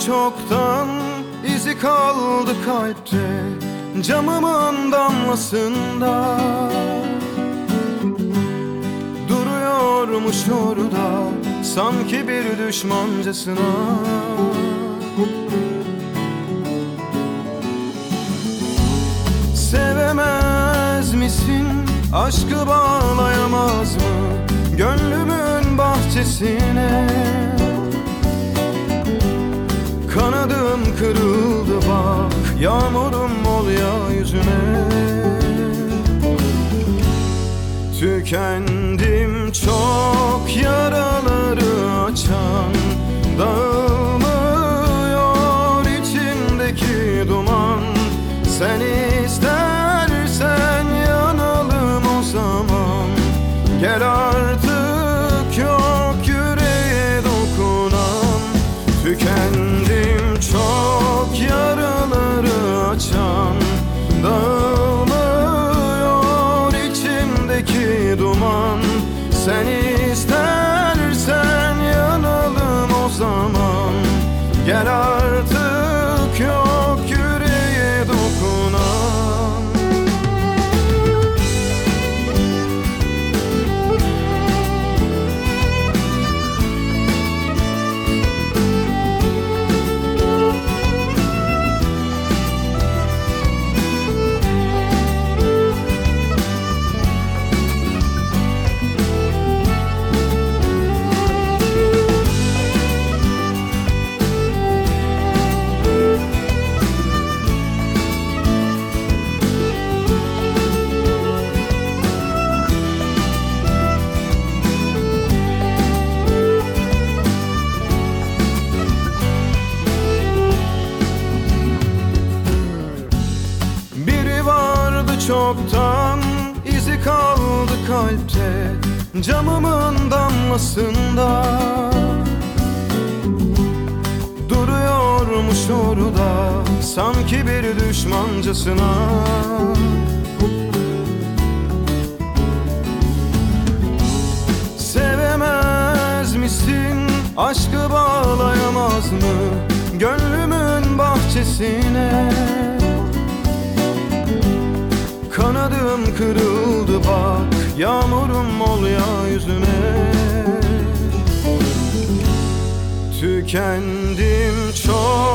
çoktan, izi kaldı kalpte, camımın damlasında. Duruyormuş orada, sanki bir düşmancasına. Sevemez misin, aşkı bağlayamaz mı gönlümün bahçesine? Kanadım kırıldı bak, yağmurum ol ya yüzüne. Tükendim çok, yaraları açan, dağılmıyor içimdeki duman. Sen istersen yanalım o zaman, gel artık yok yüreğe dokunan. Tükendim çok, yaraları açan, dağılmıyor içimdeki duman. Sen istersen yanalım o zaman, gel artık yok yüreğe dokunan. Çoktan, izi kaldı kalpte, camımın damlasında. Duruyormuş orada, sanki bir düşmancasına. Sevemez misin, aşkı bağlayamaz mı gönlümün bahçesine? Kanadım kırıldı bak, yağmurum ol ya yüzüne. Tükendim çok,